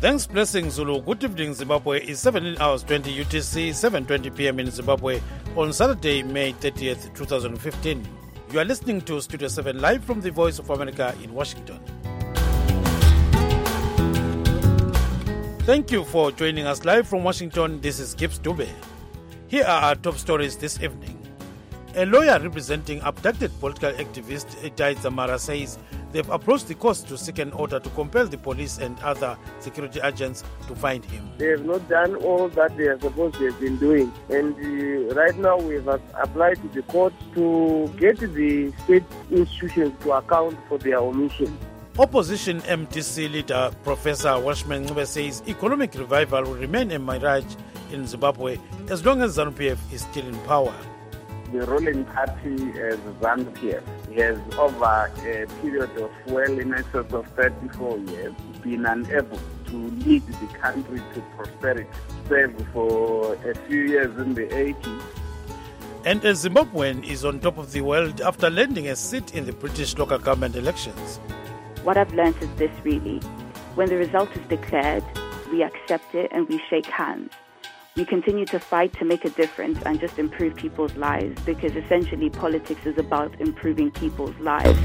Thanks, Blessing Zulu. Good evening, Zimbabwe. It's 17 hours 20 UTC, 7:20 p.m. in Zimbabwe on Saturday, May 30th, 2015. You are listening to Studio 7 live from the Voice of America in Washington. Thank you for joining us live from Washington. This is Gibbs Dube. Here are our top stories this evening. A lawyer representing abducted political activist Itai Dzamara says they've approached the courts to seek an order to compel the police and other security agents to find him. They have not done all that they are supposed to have been doing. And right now we have applied to the court to get the state institutions to account for their omission. Opposition MTC leader Professor Welshman Ncube says economic revival will remain a mirage in Zimbabwe as long as ZANU-PF is still in power. The ruling party, ZANU-PF, has over a period of well in excess of 34 years been unable to lead the country to prosperity, save for a few years in the 80s. And a Zimbabwean is on top of the world after landing a seat in the British local government elections. What I've learned is this really. When the result is declared, we accept it and we shake hands. We continue to fight to make a difference and just improve people's lives, because essentially politics is about improving people's lives.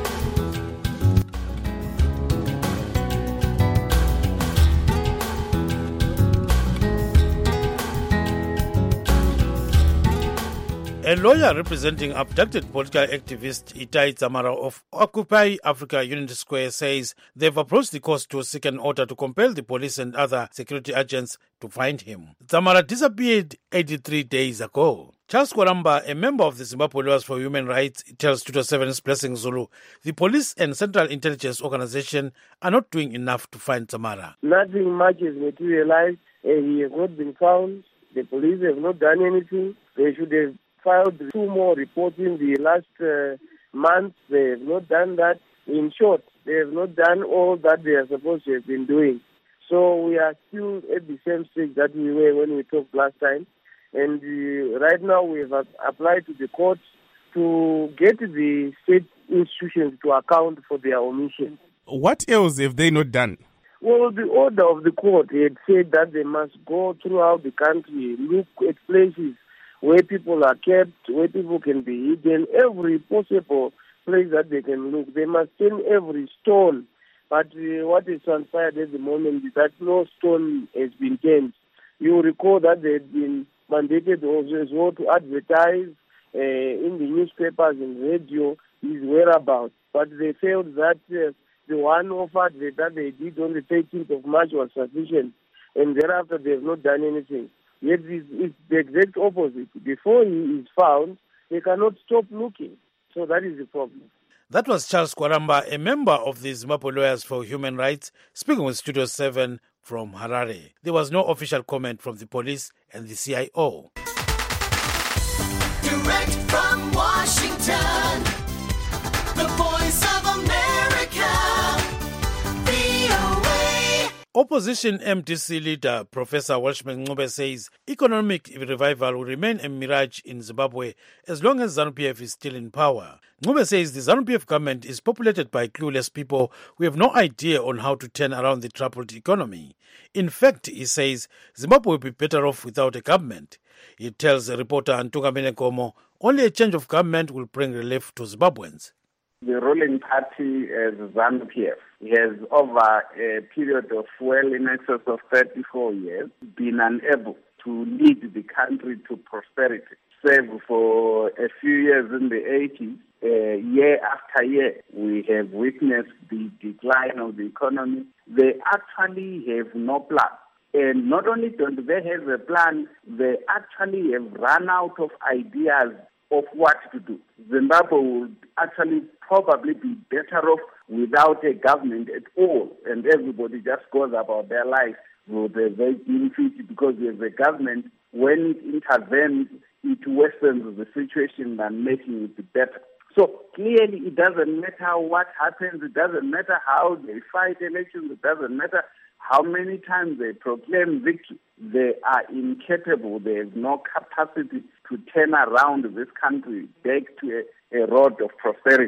A lawyer representing abducted political activist Itai Dzamara of Occupy Africa Unity Square says they've approached the courts to seek an order to compel the police and other security agents to find him. Dzamara disappeared 83 days ago. Charles Kwaramba, a member of the Zimbabwe Lawyers for Human Rights, tells Studio 7's Blessing Zulu the police and Central Intelligence Organization are not doing enough to find Dzamara. Nothing much is materialized. He has not been found. The police have not done anything. They should have filed 2 more reports in the last month. They have not done that. In short, they have not done all that they are supposed to have been doing. So we are still at the same stage that we were when we talked last time. And right now we have applied to the courts to get the state institutions to account for their omission. What else have they not done? Well, the order of the court had said that they must go throughout the country, look at places where people are kept, where people can be hidden, every possible place that they can look. They must turn every stone. But what is transpired at the moment is that no stone has been turned. You recall that they had been mandated also as well to advertise in the newspapers and radio his whereabouts. But they felt that the one-off advert that they did on the 13th of March was sufficient. And thereafter they have not done anything. Yet it's the exact opposite. Before he is found, they cannot stop looking. So that is the problem. That was Charles Kwaramba, a member of the Zimbabwe Lawyers for Human Rights, speaking with Studio 7 from Harare. There was no official comment from the police and the CIO. Direct from Washington, the Voice of America, VOA. Opposition MTC leader Professor Welshman Ncube says economic revival will remain a mirage in Zimbabwe as long as ZANU-PF is still in power. Ncube says the ZANU-PF government is populated by clueless people who have no idea on how to turn around the troubled economy. In fact, he says Zimbabwe will be better off without a government. He tells reporter Ntungamine Komo only a change of government will bring relief to Zimbabweans. The ruling party, ZANU-PF, has over a period of well in excess of 34 years been unable to lead the country to prosperity, save for a few years in the 80s. Year after year, we have witnessed the decline of the economy. They actually have no plan. And not only don't they have a plan, they actually have run out of ideas of what to do. Zimbabwe would actually probably be better off without a government at all, and everybody just goes about their lives with a very benefit, because there's a government, when it intervenes, it worsens the situation than making it better. So clearly it doesn't matter what happens, it doesn't matter how they fight elections, it doesn't matter how many times they proclaim victory. They are incapable, they have no capacity to turn around this country back to a road of prosperity.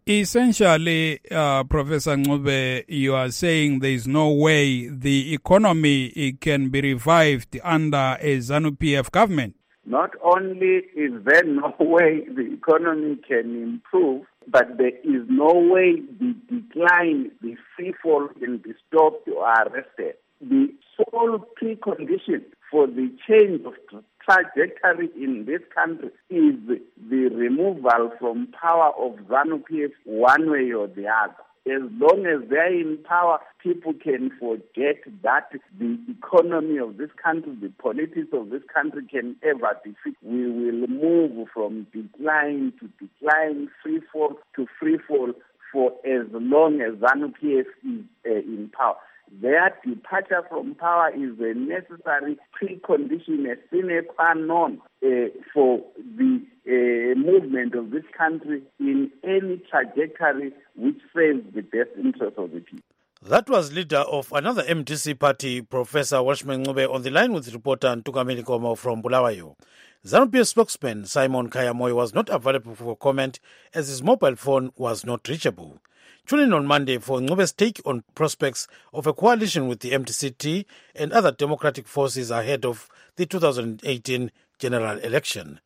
Essentially, Professor Ncube, you are saying there is no way the economy can be revived under a ZANU-PF government. Not only is there no way the economy can improve, but there is no way the decline, the free fall can be stopped or arrested. The sole precondition for the change of trajectory in this country is the removal from power of ZANU-PF one way or the other. As long as they're in power, people can forget that the economy of this country, the politics of this country can ever defeat. We will move from decline to decline, free fall to free fall for as long as ZANU-PF is in power. Their departure from power is a necessary precondition, a sine qua non for the movement of this country in any trajectory which serves the best interest of the people. That was leader of another MDC party, Professor Welshman Ncube, on the line with reporter Ntukameli Komo from Bulawayo. ZANU-PF spokesman Simon Kayamoy was not available for comment as his mobile phone was not reachable. Tune in on Monday for Ncube's take on prospects of a coalition with the MDC-T and other democratic forces ahead of the 2018 general election.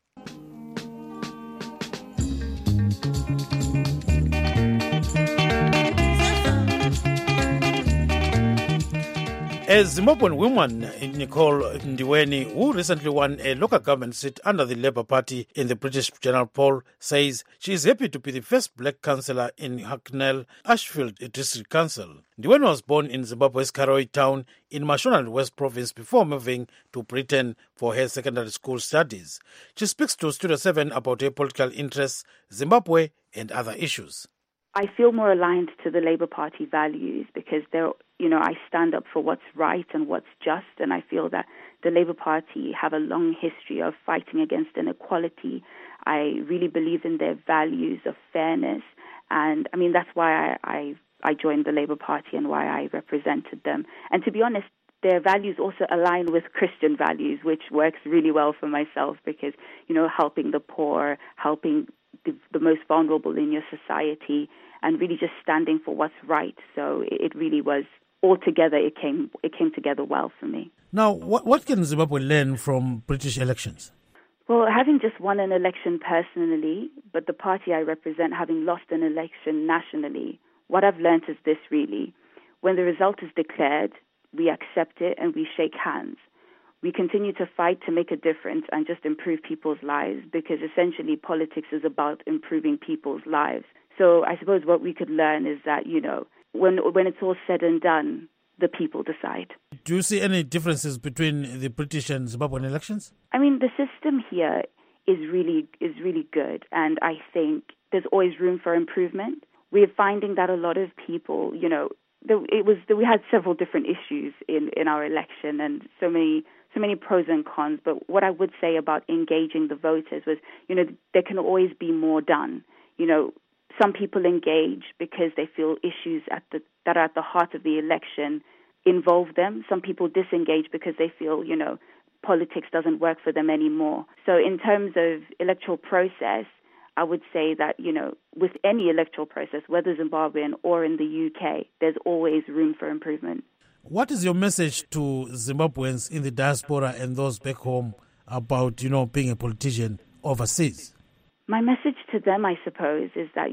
A Zimbabwean woman, Nicole Ndiweni, who recently won a local government seat under the Labour Party in the British general poll, says she is happy to be the first black councillor in Hucknall Ashfield District Council. Ndiweni was born in Zimbabwe's Karoi town in Mashonaland West Province before moving to Britain for her secondary school studies. She speaks to Studio 7 about her political interests, Zimbabwe and other issues. I feel more aligned to the Labour Party values because I stand up for what's right and what's just, and I feel that the Labour Party have a long history of fighting against inequality. I really believe in their values of fairness, and that's why I joined the Labour Party and why I represented them. And to be honest, their values also align with Christian values, which works really well for myself because, helping the poor, helping the most vulnerable in your society, and really just standing for what's right. So it really was all together. It came together well for me. Now, what can Zimbabwe learn from British elections? Well, having just won an election personally, but the party I represent having lost an election nationally, what I've learned is this really. When the result is declared, we accept it and we shake hands. We continue to fight to make a difference and just improve people's lives because essentially politics is about improving people's lives. So I suppose what we could learn is that, when it's all said and done, the people decide. Do you see any differences between the British and Zimbabwean elections? The system here is really good, and I think there's always room for improvement. We're finding that a lot of people, we had several different issues in our election and so many pros and cons, but what I would say about engaging the voters was, there can always be more done. Some people engage because they feel issues that are at the heart of the election involve them. Some people disengage because they feel, politics doesn't work for them anymore. So in terms of electoral process, I would say that, with any electoral process, whether Zimbabwean or in the UK, there's always room for improvement. What is your message to Zimbabweans in the diaspora and those back home about, being a politician overseas? My message to them, I suppose, is that,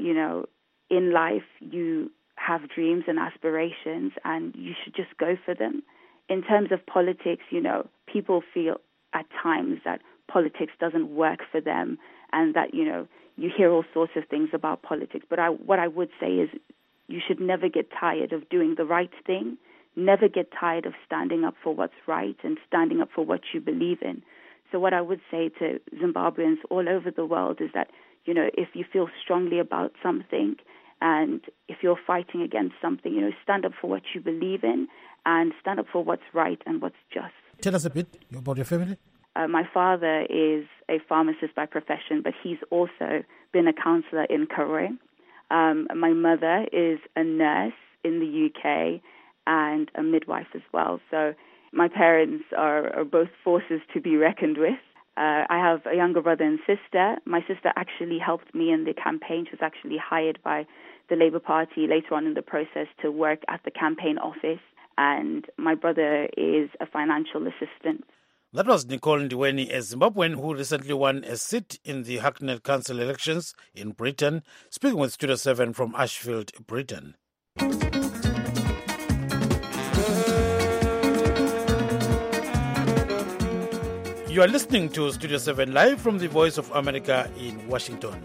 in life you have dreams and aspirations and you should just go for them. In terms of politics, people feel at times that politics doesn't work for them and that, you hear all sorts of things about politics. But what I would say is you should never get tired of doing the right thing. Never get tired of standing up for what's right and standing up for what you believe in. So what I would say to Zimbabweans all over the world is that, if you feel strongly about something and if you're fighting against something, stand up for what you believe in and stand up for what's right and what's just. Tell us a bit about your family. My father is a pharmacist by profession, but he's also been a counsellor in Karoi. My mother is a nurse in the UK and a midwife as well. So my parents are both forces to be reckoned with. I have a younger brother and sister. My sister actually helped me in the campaign. She was actually hired by the Labour Party later on in the process to work at the campaign office. And my brother is a financial assistant. That was Nicole Ndiweni, a Zimbabwean who recently won a seat in the Hackney Council elections in Britain, speaking with Studio 7 from Ashfield, Britain. You are listening to Studio 7 live from the Voice of America in Washington.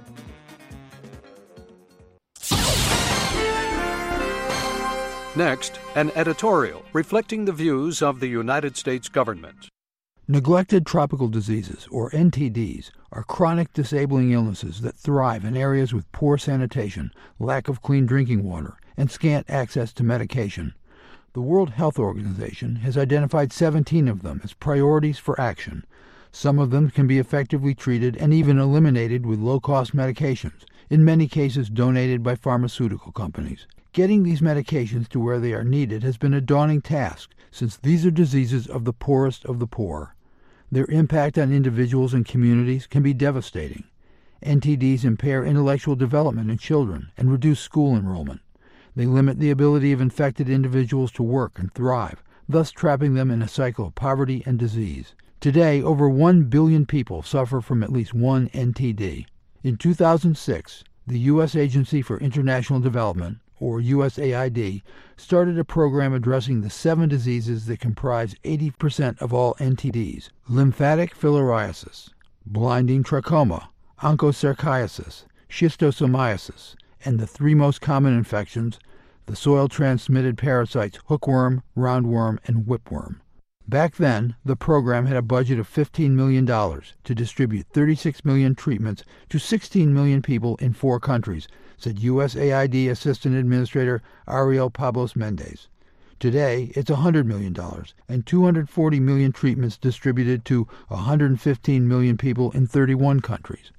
Next, an editorial reflecting the views of the United States government. Neglected tropical diseases, or NTDs, are chronic disabling illnesses that thrive in areas with poor sanitation, lack of clean drinking water, and scant access to medication. The World Health Organization has identified 17 of them as priorities for action. Some of them can be effectively treated and even eliminated with low-cost medications, in many cases donated by pharmaceutical companies. Getting these medications to where they are needed has been a daunting task, since these are diseases of the poorest of the poor. Their impact on individuals and communities can be devastating. NTDs impair intellectual development in children and reduce school enrollment. They limit the ability of infected individuals to work and thrive, thus trapping them in a cycle of poverty and disease. Today, over 1 billion people suffer from at least one NTD. In 2006, the U.S. Agency for International Development, or USAID, started a program addressing the 7 diseases that comprise 80% of all NTDs: lymphatic filariasis, blinding trachoma, onchocerciasis, schistosomiasis, and the 3 most common infections, the soil-transmitted parasites hookworm, roundworm, and whipworm. Back then, the program had a budget of $15 million to distribute 36 million treatments to 16 million people in 4 countries, said USAID Assistant Administrator Ariel Pablos Mendez. Today, it's $100 million and 240 million treatments distributed to 115 million people in 31 countries.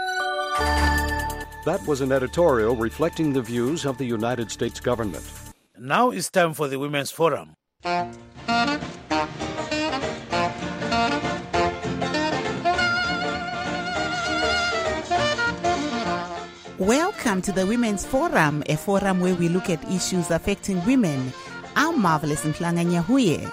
That was an editorial reflecting the views of the United States government. Now it's time for the Women's Forum. Welcome to the Women's Forum, a forum where we look at issues affecting women. I'm Marvelous Mhlanga Nyahuye.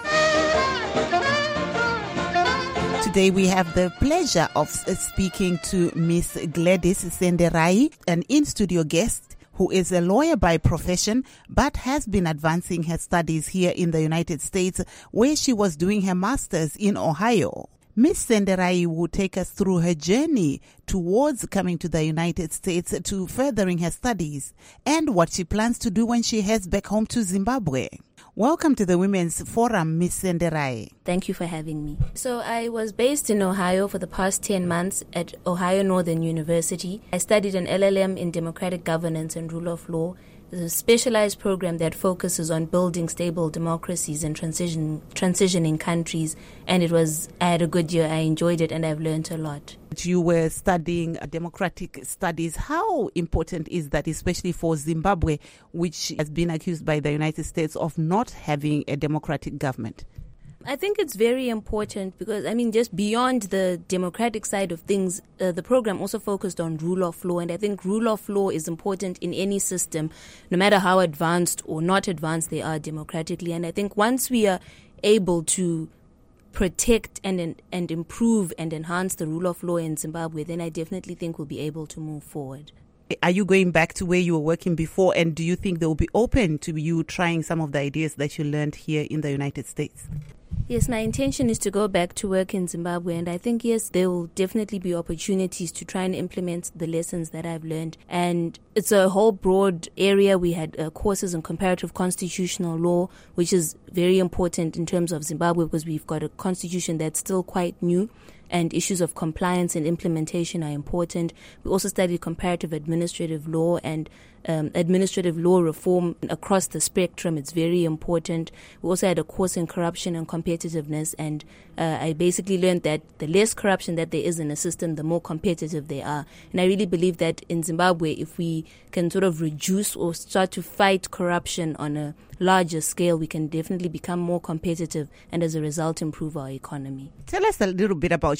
Today we have the pleasure of speaking to Miss Gladys Senderai, an in-studio guest who is a lawyer by profession but has been advancing her studies here in the United States, where she was doing her master's in Ohio. Miss Senderai will take us through her journey towards coming to the United States to furthering her studies and what she plans to do when she heads back home to Zimbabwe. Welcome to the Women's Forum, Miss Senderai. Thank you for having me. So I was based in Ohio for the past 10 months at Ohio Northern University. I studied an LLM in democratic governance and rule of law. It's a specialized program that focuses on building stable democracies and transitioning countries. And I had a good year. I enjoyed it and I've learned a lot. You were studying democratic studies. How important is that, especially for Zimbabwe, which has been accused by the United States of not having a democratic government? I think it's very important because, just beyond the democratic side of things, the program also focused on rule of law. And I think rule of law is important in any system, no matter how advanced or not advanced they are democratically. And I think once we are able to protect and improve and enhance the rule of law in Zimbabwe, then I definitely think we'll be able to move forward. Are you going back to where you were working before, and do you think they will be open to you trying some of the ideas that you learned here in the United States? Yes, my intention is to go back to work in Zimbabwe, and I think, yes, there will definitely be opportunities to try and implement the lessons that I've learned. And it's a whole broad area. We had courses on comparative constitutional law, which is very important in terms of Zimbabwe because we've got a constitution that's still quite new, and issues of compliance and implementation are important. We also studied comparative administrative law and administrative law reform across the spectrum. It's very important. We also had a course in corruption and competitiveness, and I basically learned that the less corruption that there is in a system, the more competitive they are. And I really believe that in Zimbabwe, if we can sort of reduce or start to fight corruption on a larger scale, we can definitely become more competitive and as a result improve our economy. Tell us a little bit about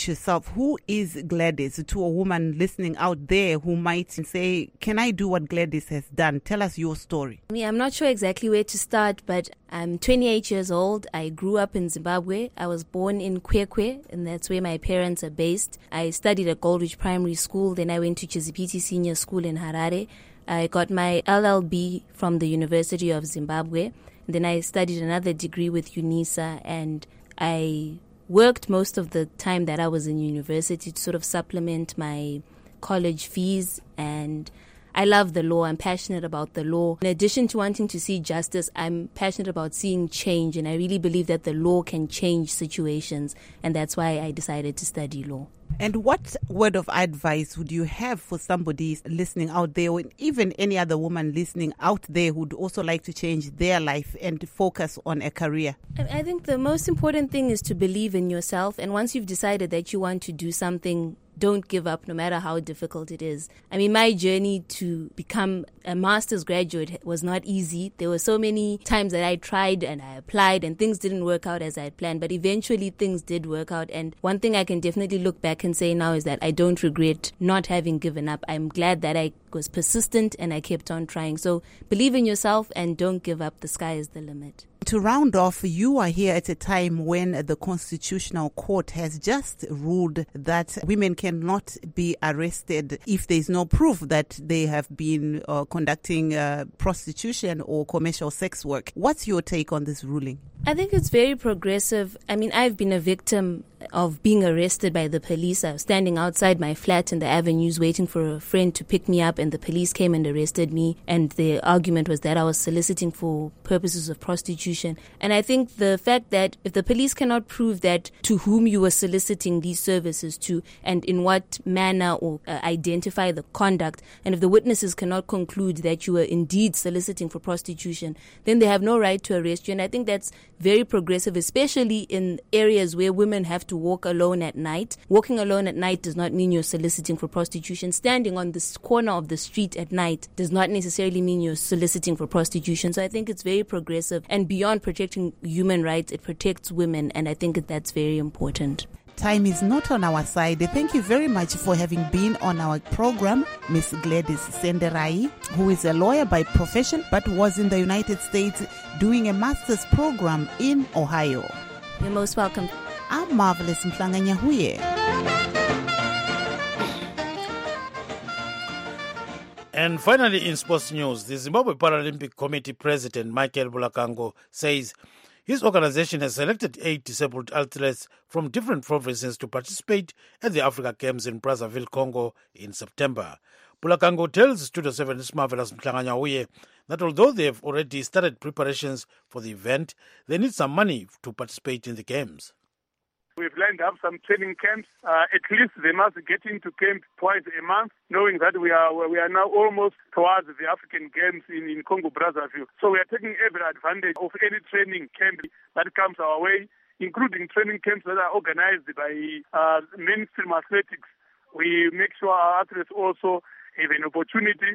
about yourself. Who is Gladys? To a woman listening out there who might say, can I do what Gladys has done? Tell us your story. I'm not sure exactly where to start, but I'm 28 years old. I grew up in Zimbabwe. I was born in Kwekwe, and that's where my parents are based. I studied at Goldridge Primary School. Then I went to Chizipiti Senior School in Harare. I got my LLB from the University of Zimbabwe. Then I studied another degree with UNISA, and I worked most of the time that I was in university to sort of supplement my college fees. And I love the law. I'm passionate about the law. In addition to wanting to see justice, I'm passionate about seeing change, and I really believe that the law can change situations, and that's why I decided to study law. And what word of advice would you have for somebody listening out there, or even any other woman listening out there who'd also like to change their life and focus on a career? I think the most important thing is to believe in yourself. And once you've decided that you want to do something, don't give up no matter how difficult it is. My journey to become a master's graduate was not easy. There were so many times that I tried and I applied and things didn't work out as I had planned, but eventually things did work out. And one thing I can definitely look back and say now is that I don't regret not having given up. I'm glad that I was persistent and I kept on trying. So believe in yourself and don't give up. The sky is the limit. To round off, you are here at a time when the Constitutional Court has just ruled that women cannot be arrested if there is no proof that they have been conducting prostitution or commercial sex work. What's your take on this ruling? I think it's very progressive. I've been a victim of being arrested by the police. I was standing outside my flat in the avenues waiting for a friend to pick me up, and the police came and arrested me. And the argument was that I was soliciting for purposes of prostitution. And I think the fact that if the police cannot prove that to whom you were soliciting these services to and in what manner or identify the conduct, and if the witnesses cannot conclude that you were indeed soliciting for prostitution, then they have no right to arrest you. And I think that's very progressive, especially in areas where women have to walk alone at night. Walking alone at night does not mean you're soliciting for prostitution. Standing on this corner of the street at night does not necessarily mean you're soliciting for prostitution. So I think it's very progressive, and beyond protecting human rights, it protects women, and I think that's very important. Time is not on our side. Thank you very much for having been on our program, Miss Gladys Senderai, who is a lawyer by profession but was in the United States doing a master's program in Ohio. You're most welcome. I'm Marvelous Mflanganyahuye. And finally, in sports news, the Zimbabwe Paralympic Committee President Michael Bulakango says his organization has selected 8 disabled athletes from different provinces to participate at the Africa Games in Brazzaville, Congo in September. Bulakango tells Studio 7's Marvelous Mklanganyahuye that although they have already started preparations for the event, they need some money to participate in the Games. We've lined up some training camps. At least they must get into camp twice a month, knowing that we are now almost towards the African Games in Congo Brazzaville. So we are taking every advantage of any training camp that comes our way, including training camps that are organized by mainstream athletics. We make sure our athletes also have an opportunity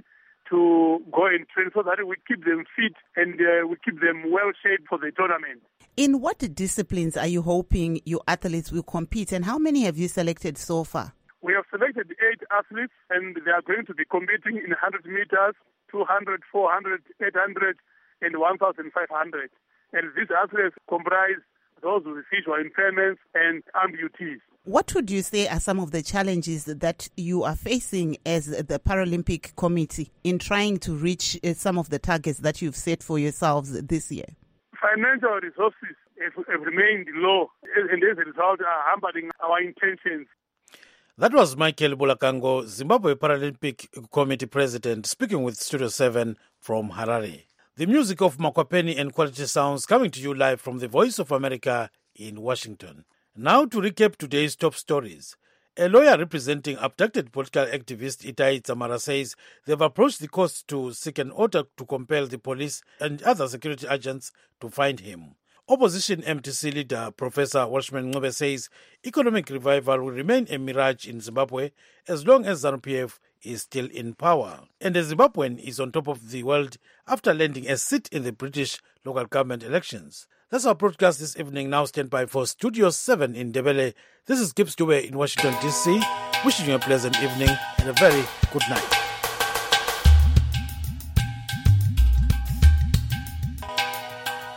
to go and train so that we keep them fit and we keep them well shaped for the tournament. In what disciplines are you hoping your athletes will compete, and how many have you selected so far? We have selected 8 athletes, and they are going to be competing in 100 meters, 200, 400, 800, and 1,500. And these athletes comprise those with visual impairments and amputees. What would you say are some of the challenges that you are facing as the Paralympic Committee in trying to reach some of the targets that you've set for yourselves this year? Financial resources have remained low, and as a result are hampering our intentions. That was Michael Bulakango, Zimbabwe Paralympic Committee President, speaking with Studio 7 from Harare. The music of Makwapeni and Quality Sounds coming to you live from the Voice of America in Washington. Now to recap today's top stories. A lawyer representing abducted political activist Itai Tsamara says they've approached the courts to seek an order to compel the police and other security agents to find him. Opposition MTC leader Professor Welshman Ncube says economic revival will remain a mirage in Zimbabwe as long as ZANU-PF is still in power. And the Zimbabwean is on top of the world after landing a seat in the British local government elections. That's our broadcast this evening. Now stand by for Studio 7 in Ndebele. This is Gibbs Dube in Washington, D.C., wishing you a pleasant evening and a very good night.